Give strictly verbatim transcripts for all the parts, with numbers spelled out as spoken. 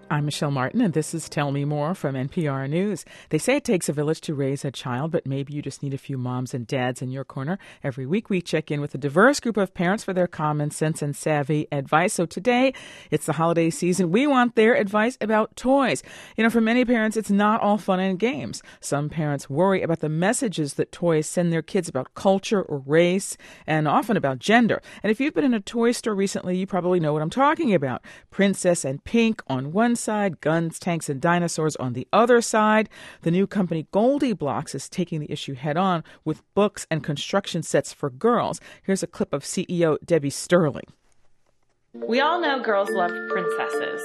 I'm Michelle Martin, and this is Tell Me More from N P R News. They say it takes a village to raise a child, but maybe you just need a few moms and dads in your corner. Every week we check in with a diverse group of parents for their common sense and savvy advice. So today, it's the holiday season. We want their advice about toys. You know, for many parents, it's not all fun and games. Some parents worry about the messages that toys send their kids about culture or race, and often about gender. And if you've been in a toy store recently, you probably know what I'm talking about. Princess and Pink on one side, guns, tanks, and dinosaurs on the other side. The new company GoldieBlox is taking the issue head on with books and construction sets for girls. Here's a clip of C E O Debbie Sterling. We all know girls love princesses,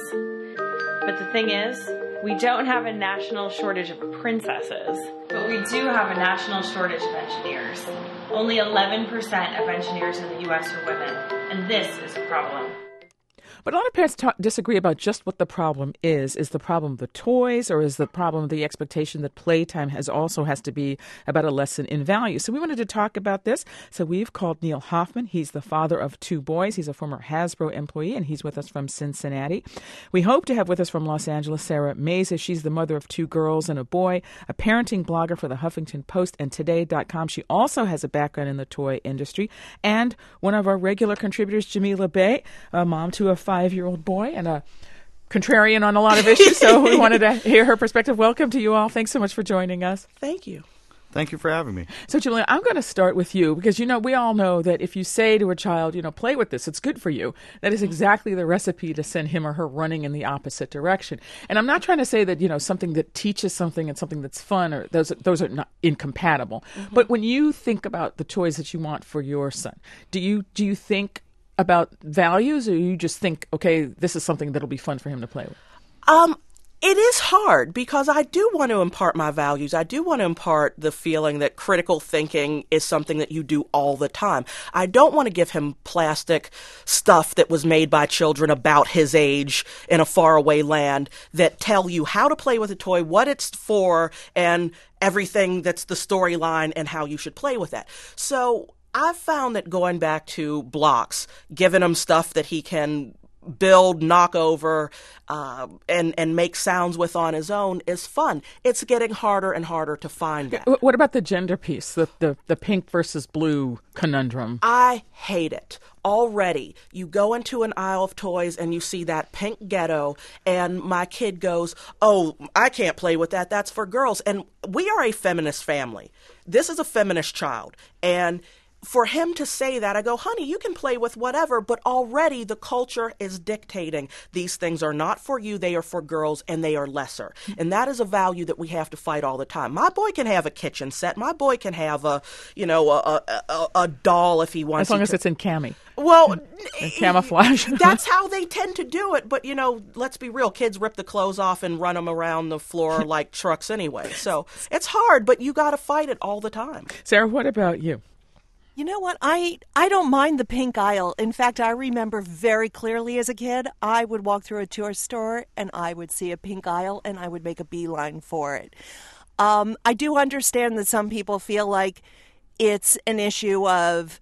but the thing is, we don't have a national shortage of princesses, but we do have a national shortage of engineers. Only eleven percent of engineers in the U S are women, and this is a problem. But a lot of parents talk, disagree about just what the problem is. Is the problem the toys, or is the problem the expectation that playtime has also has to be about a lesson in value? So we wanted to talk about this. So we've called Neil Hoffman. He's the father of two boys. He's a former Hasbro employee, and he's with us from Cincinnati. We hope to have with us from Los Angeles Sarah Meza. She's the mother of two girls and a boy, a parenting blogger for the Huffington Post and Today dot com. She also has a background in the toy industry. And one of our regular contributors, Jamila Bey, a mom to a five-year-old boy and a contrarian on a lot of issues. So we wanted to hear her perspective. Welcome to you all. Thanks so much for joining us. Thank you. Thank you for having me. So, Julia, I'm going to start with you because, you know, we all know that if you say to a child, you know, play with this, it's good for you. That is exactly the recipe to send him or her running in the opposite direction. And I'm not trying to say that, you know, something that teaches something and something that's fun, or those, those are not incompatible. Mm-hmm. But when you think about the toys that you want for your son, do you do you think about values, or you just think, okay, this is something that'll be fun for him to play with? Um, it is hard because I do want to impart my values. I do want to impart the feeling that critical thinking is something that you do all the time. I don't want to give him plastic stuff that was made by children about his age in a faraway land that tell you how to play with a toy, what it's for, and everything that's the storyline and how you should play with that. So I've found that going back to blocks, giving him stuff that he can build, knock over, uh, and and make sounds with on his own is fun. It's getting harder and harder to find that. What about the gender piece, the, the, the pink versus blue conundrum? I hate it. Already, you go into an aisle of toys and you see that pink ghetto, and my kid goes, oh, I can't play with that. That's for girls. And we are a feminist family. This is a feminist child. And for him to say that, I go, honey, you can play with whatever, but already the culture is dictating these things are not for you, they are for girls, and they are lesser. And that is a value that we have to fight all the time. My boy can have a kitchen set. My boy can have a, you know, a a, a, a doll if he wants. As long to. as it's in cami. Well, and camouflage. That's how they tend to do it. But, you know, let's be real. Kids rip the clothes off and run them around the floor like trucks anyway. So it's hard, but you got to fight it all the time. Sarah, what about you? You know what? I I don't mind the pink aisle. In fact, I remember very clearly as a kid, I would walk through a toy store and I would see a pink aisle and I would make a beeline for it. Um, I do understand that some people feel like it's an issue of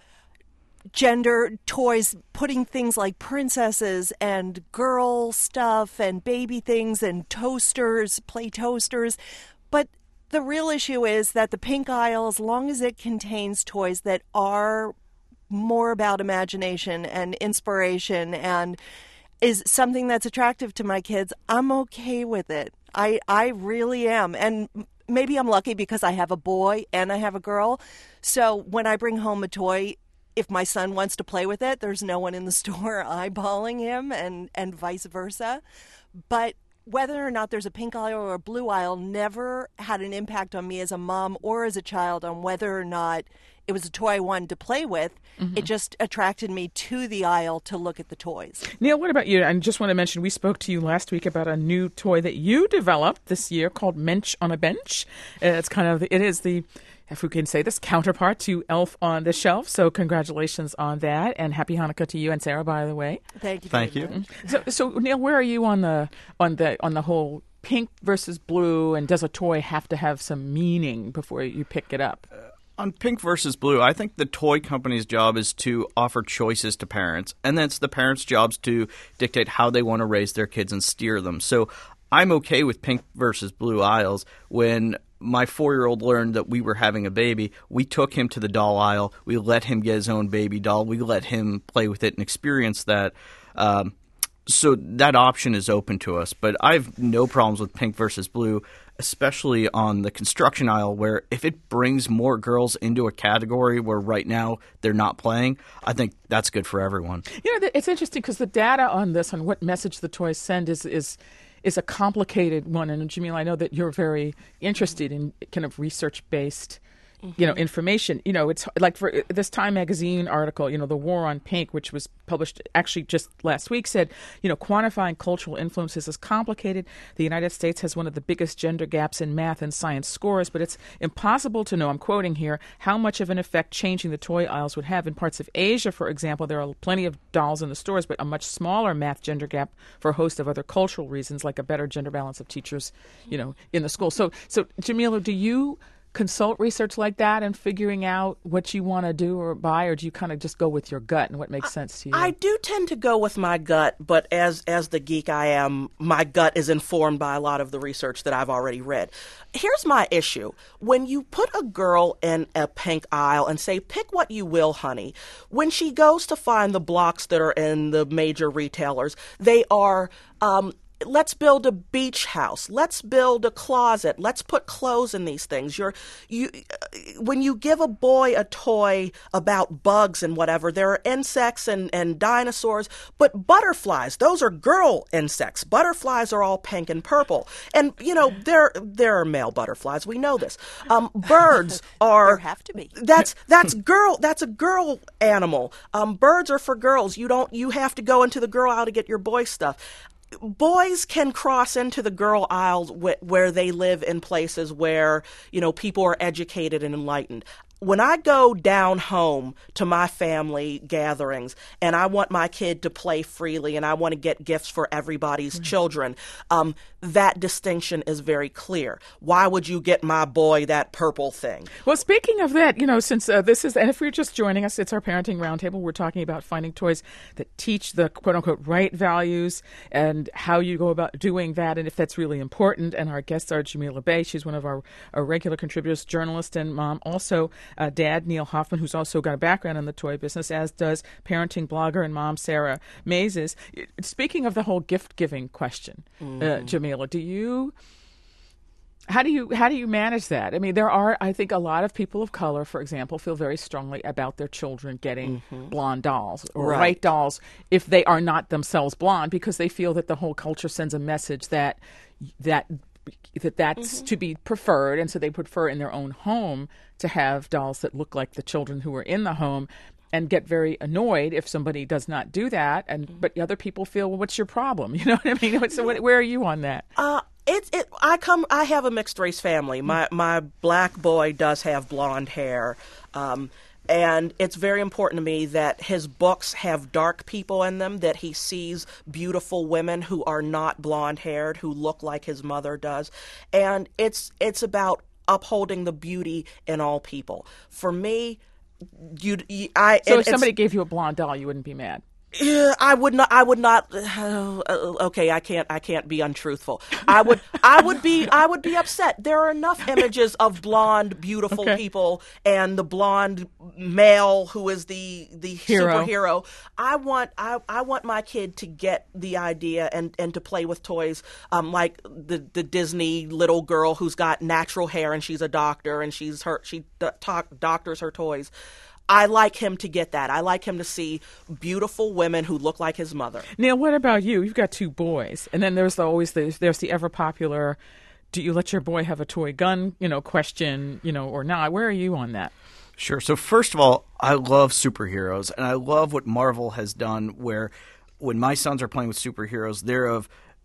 gender toys, putting things like princesses and girl stuff and baby things and toasters, play toasters. But the real issue is that the pink aisle, as long as it contains toys that are more about imagination and inspiration and is something that's attractive to my kids, I'm okay with it. I, I really am. And maybe I'm lucky because I have a boy and I have a girl. So when I bring home a toy, if my son wants to play with it, there's no one in the store eyeballing him, and, and vice versa. But whether or not there's a pink aisle or a blue aisle never had an impact on me as a mom or as a child on whether or not it was a toy I wanted to play with. Mm-hmm. It just attracted me to the aisle to look at the toys. Neil, what about you? I just want to mention, we spoke to you last week about a new toy that you developed this year called Mensch on a Bench. Uh, it's kind of, it is the, if we can say this, counterpart to Elf on the Shelf. So congratulations on that, and happy Hanukkah to you and Sarah, by the way. Thank you. Thank you. Much. So, so Neil, where are you on the on the on the whole pink versus blue, and does a toy have to have some meaning before you pick it up? On Pink versus Blue, I think the toy company's job is to offer choices to parents, and then it's the parents' jobs to dictate how they want to raise their kids and steer them. So I'm okay with Pink versus Blue aisles. When my four-year-old learned that we were having a baby, we took him to the doll aisle. We let him get his own baby doll. We let him play with it and experience that. Um, so that option is open to us. But I have no problems with Pink versus Blue, especially on the construction aisle, where if it brings more girls into a category where right now they're not playing, I think that's good for everyone. You know, it's interesting because the data on this, on what message the toys send, is is is a complicated one. And Jamila, I know that you're very interested in kind of research-based you know, information. You know, it's like for this Time magazine article, you know, The War on Pink, which was published actually just last week, said, you know, quantifying cultural influences is complicated. The United States has one of the biggest gender gaps in math and science scores, but it's impossible to know, I'm quoting here, how much of an effect changing the toy aisles would have. In parts of Asia, for example, there are plenty of dolls in the stores, but a much smaller math gender gap for a host of other cultural reasons, like a better gender balance of teachers, you know, in the school. So, so Jamila, do you consult research like that and figuring out what you want to do or buy, or do you kind of just go with your gut and what makes I, sense to you? I do tend to go with my gut, but as as the geek I am, my gut is informed by a lot of the research that I've already read. Here's my issue. When you put a girl in a pink aisle and say, pick what you will, honey, when she goes to find the blocks that are in the major retailers, they are um, let's build a beach house. Let's build a closet. Let's put clothes in these things. You're, you, when you give a boy a toy about bugs and whatever, there are insects and, and dinosaurs, but butterflies, those are girl insects. Butterflies are all pink and purple. And, you know, there there are male butterflies. We know this. Um, birds are... There have to be. That's, that's girl, that's a girl animal. Um, birds are for girls. You don't, you have to go into the girl aisle to get your boy stuff. Boys can cross into the girl aisles wh- where they live in places where, you know, people are educated and enlightened. When I go down home to my family gatherings and I want my kid to play freely and I want to get gifts for everybody's mm-hmm. children, um, that distinction is very clear. Why would you get my boy that purple thing? Well, speaking of that, you know, since uh, this is, and if you're just joining us, it's our Parenting Roundtable. We're talking about finding toys that teach the quote-unquote right values and how you go about doing that and if that's really important. And our guests are Jamila Bey. She's one of our, our regular contributors, journalist and mom. Also, Uh, Dad, Neil Hoffman, who's also got a background in the toy business, as does parenting blogger and mom Sarah Mazes. Speaking of the whole gift-giving question, mm. uh, Jamila, do you... How do you how do you manage that? I mean, there are, I think, a lot of people of color, for example, feel very strongly about their children getting mm-hmm. blonde dolls or right. white dolls if they are not themselves blonde, because they feel that the whole culture sends a message that that that that's mm-hmm. to be preferred, and so they prefer in their own home to have dolls that look like the children who are in the home, and get very annoyed if somebody does not do that. And mm-hmm. but other people feel, well, what's your problem? You know what I mean? So what, where are you on that? Uh, It, it, I come. I have a mixed race family. My my black boy does have blonde hair, um, and it's very important to me that his books have dark people in them. That he sees beautiful women who are not blonde haired, who look like his mother does, and it's it's about upholding the beauty in all people. For me, you, I. So it, if somebody gave you a blonde doll, you wouldn't be mad. Yeah, I would not. I would not. Uh, okay, I can't. I can't be untruthful. I would. I would be. I would be upset. There are enough images of blonde, beautiful okay. people, and the blonde male who is the the Hero. superhero. I want. I, I want my kid to get the idea and, and to play with toys, um, like the the Disney little girl who's got natural hair and she's a doctor and she's her she do- talk, doctors her toys. I like him to get that. I like him to see beautiful women who look like his mother. Neil, what about you? You've got two boys. And then there's the, always the, there's the ever popular, do you let your boy have a toy gun, you know, question, you know, or not? Where are you on that? Sure. So first of all, I love superheroes, and I love what Marvel has done where when my sons are playing with superheroes, they're of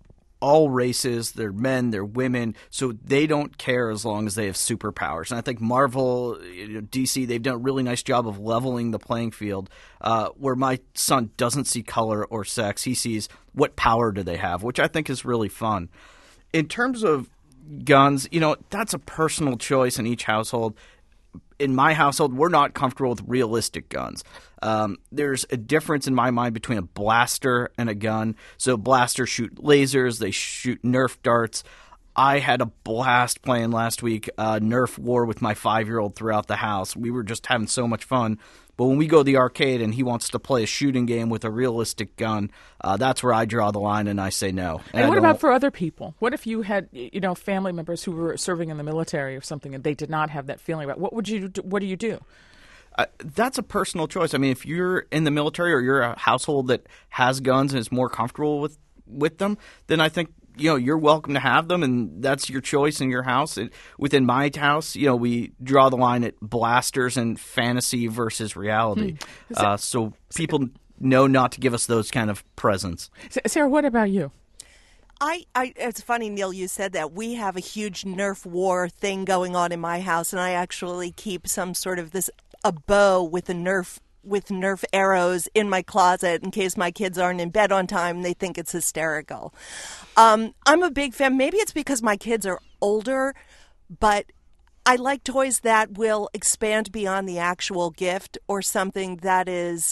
all races, they're men, they're women, so they don't care as long as they have superpowers. And I think Marvel, you know, D C, they've done a really nice job of leveling the playing field, uh, where my son doesn't see color or sex. He sees what power do they have, which I think is really fun. In terms of guns, you know, that's a personal choice in each household. in my household, we're not comfortable with realistic guns. Um, there's a difference in my mind between a blaster and a gun. So blasters shoot lasers, they shoot Nerf darts. I had a blast playing last week uh, Nerf War with my five-year-old throughout the house. We were just having so much fun. But when we go to the arcade and he wants to play a shooting game with a realistic gun, uh, that's where I draw the line and I say no. And, and what about for other people? What if you had, you know, family members who were serving in the military or something and they did not have that feeling about? What would you do? What do you do? Uh, that's a personal choice. I mean, if you're in the military or you're a household that has guns and is more comfortable with, with them, then I think, you know, you're welcome to have them, and that's your choice in your house. It, within my house, you know, we draw the line at blasters and fantasy versus reality. Hmm. So, uh, so people know not to give us those kind of presents. Sarah, what about you? I, I, it's funny, Neil, you said that. We have a huge Nerf war thing going on in my house, and I actually keep some sort of this, a bow with a Nerf with Nerf arrows in my closet in case my kids aren't in bed on time and they think it's hysterical. Um, I'm a big fan. Maybe it's because my kids are older, but I like toys that will expand beyond the actual gift or something that is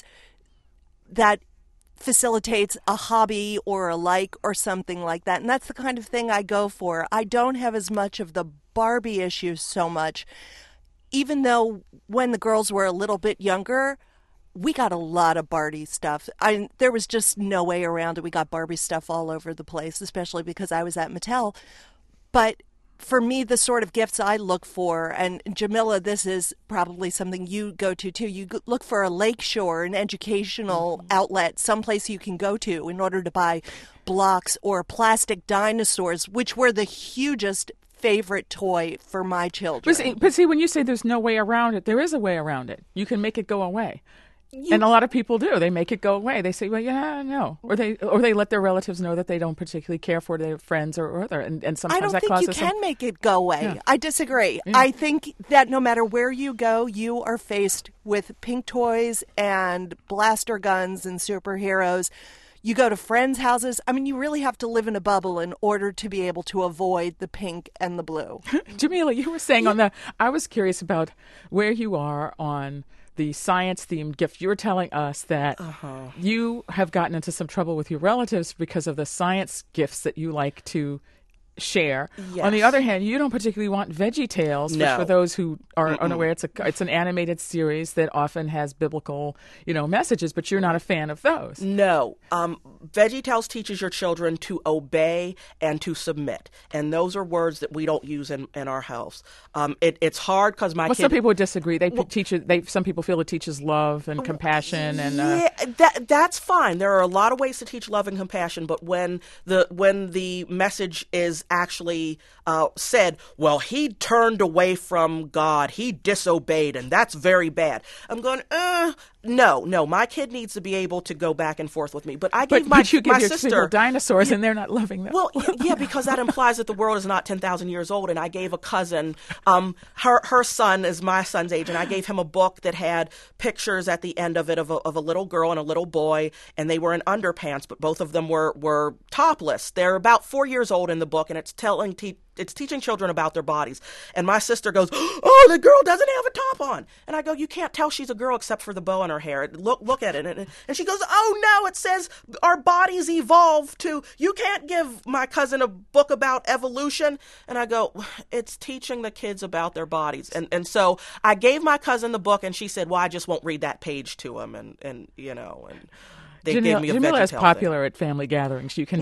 that facilitates a hobby or a like or something like that. And that's the kind of thing I go for. I don't have as much of the Barbie issue so much, even though when the girls were a little bit younger, we got a lot of Barbie stuff. I, there was just no way around it. We got Barbie stuff all over the place, especially because I was at Mattel. But for me, the sort of gifts I look for, and Jamila, this is probably something you go to too. You look for a lakeshore, an educational mm-hmm. outlet, someplace you can go to in order to buy blocks or plastic dinosaurs, which were the hugest favorite toy for my children. But see, but see, when you say there's no way around it, there is a way around it. You can make it go away. You, and a lot of people do. They make it go away. They say, well, yeah, no. Or they or they let their relatives know that they don't particularly care for their friends or, or other. And, and sometimes I don't that think causes you can some... make it go away. Yeah. I disagree. Yeah. I think that no matter where you go, you are faced with pink toys and blaster guns and superheroes. You go to friends' houses. I mean, you really have to live in a bubble in order to be able to avoid the pink and the blue. Jamila, you were saying yeah. on the... I was curious about where you are on the science-themed gift. You were telling us that uh-huh. you have gotten into some trouble with your relatives because of the science gifts that you like to share. Yes. On the other hand, you don't particularly want Veggie Tales, no. which for those who are Mm-mm. unaware, it's a it's an animated series that often has biblical, you know, messages, but you're not a fan of those. No. Um, Veggie Tales teaches your children to obey and to submit. And those are words that we don't use in, in our house. Um, it, it's hard because my well, kid... some people would disagree. They well, teach it, they some people feel it teaches love and compassion and uh, yeah, that that's fine. There are a lot of ways to teach love and compassion, but when the when the message is actually uh, said, well, he turned away from God, he disobeyed, and that's very bad. I'm going, uh, no, no, my kid needs to be able to go back and forth with me. But I gave but, my, but you give my your sister people dinosaurs, and they're not loving them. Well, yeah, because that implies that the world is not ten thousand years old. And I gave a cousin, um, her her son is my son's age, and I gave him a book that had pictures at the end of it of a, of a little girl and a little boy, and they were in underpants, but both of them were were topless. They're about four years old in the book, and it's telling te- it's teaching children about their bodies. And my sister goes, "Oh, the girl doesn't have a top on." And I go, "You can't tell she's a girl except for the bow in her hair. Look, look at it." And, and she goes, "Oh no, it says our bodies evolve to." You can't give my cousin a book about evolution. And I go, "It's teaching the kids about their bodies." And and so I gave my cousin the book, and she said, "Well, I just won't read that page to him." And and you know, and they Jamila, gave me a Jamila is VeggieTale popular thing. at family gatherings. You can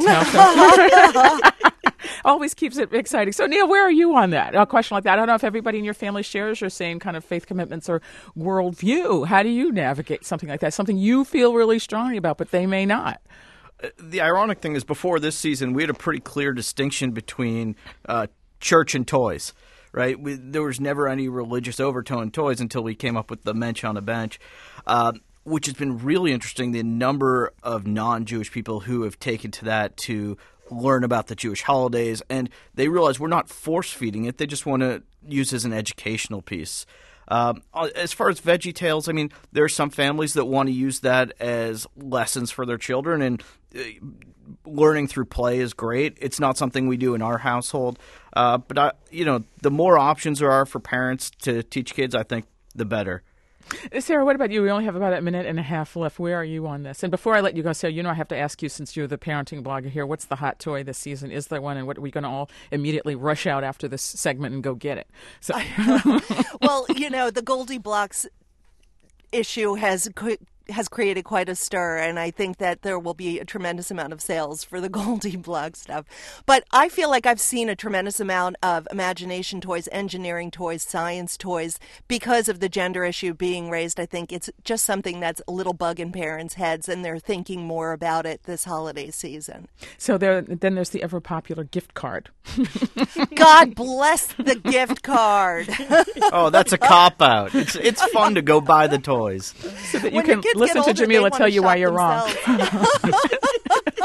tell. Always keeps it exciting. So, Neil, where are you on that? A question like that. I don't know if everybody in your family shares your same kind of faith commitments or worldview. How do you navigate something like that? Something you feel really strongly about, but they may not. The ironic thing is before this season, we had a pretty clear distinction between uh, church and toys, right? We, there was never any religious overtone in toys until we came up with the Mensch on a Bench, uh, which has been really interesting, the number of non-Jewish people who have taken to that to learn about the Jewish holidays, and they realize we're not force-feeding it. They just want to use it as an educational piece. Um, as far as Veggie Tales, I mean, there are some families that want to use that as lessons for their children, and uh, learning through play is great. It's not something we do in our household. Uh, but, I, you know, the more options there are for parents to teach kids, I think the better. Sarah, what about you? We only have about a minute and a half left. Where are you on this? And before I let you go, Sarah, you know I have to ask you, since you're the parenting blogger here, what's the hot toy this season? Is there one? And what are we going to all immediately rush out after this segment and go get it? So, well, you know, the Goldie Blocks issue has has created quite a stir, and I think that there will be a tremendous amount of sales for the Goldie Block stuff. But I feel like I've seen a tremendous amount of imagination toys, engineering toys, science toys, because of the gender issue being raised. I think it's just something that's a little bug in parents' heads, and they're thinking more about it this holiday season. So there, then there's the ever-popular gift card. God bless the gift card. Oh, that's a cop-out. It's, it's fun to go buy the toys. So that you When can the kids listen get older, to Jamila they tell wanna you why shop you're wrong. themselves.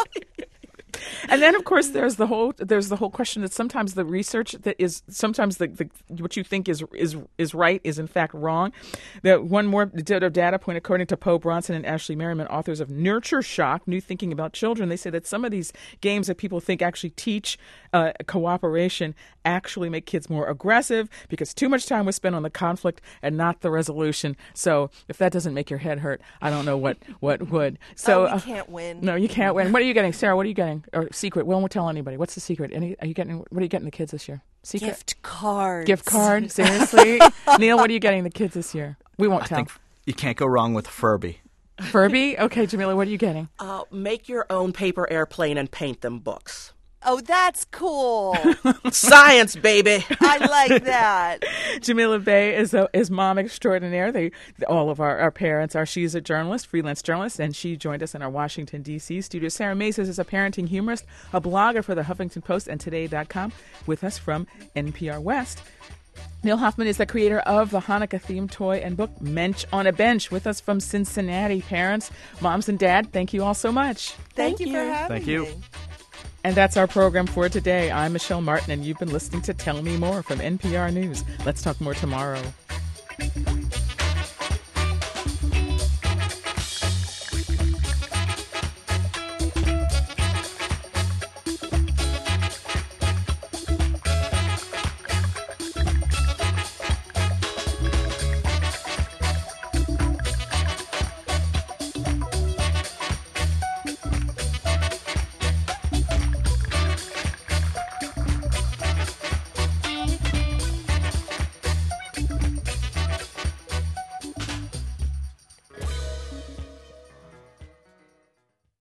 And then, of course, there's the whole there's the whole question that sometimes the research that is sometimes the, the what you think is is is right is in fact wrong. That one more data point, according to Poe Bronson and Ashley Merriman, authors of Nurture Shock: New Thinking About Children, they say that some of these games that people think actually teach uh, cooperation actually make kids more aggressive because too much time was spent on the conflict and not the resolution. So if that doesn't make your head hurt, I don't know what what would. So oh, we uh, can't win. No, you can't win. What are you getting, Sarah? What are you getting? Or secret? We won't tell anybody. What's the secret? Any? Are you getting? What are you getting the kids this year? Secret Gift cards. gift card. Seriously, Neil, what are you getting the kids this year? We won't I tell. think you can't go wrong with Furby. Furby. Okay, Jamila, what are you getting? Uh, make your own paper airplane and paint them books. Oh, that's cool. Science, baby. I like that. Jamila Bay is a, is mom extraordinaire. They all of our, our parents are. She's a journalist, freelance journalist, and she joined us in our Washington D C studio. Sarah Maces is a parenting humorist, a blogger for the Huffington Post and Today dot com. With us from N P R West. Neil Hoffman is the creator of the Hanukkah-themed toy and book Mensch on a Bench. With us from Cincinnati, parents, moms, and dad. Thank you all so much. Thank, Thank you for you. having Thank you. me. And that's our program for today. I'm Michelle Martin, and you've been listening to Tell Me More from N P R News. Let's talk more tomorrow.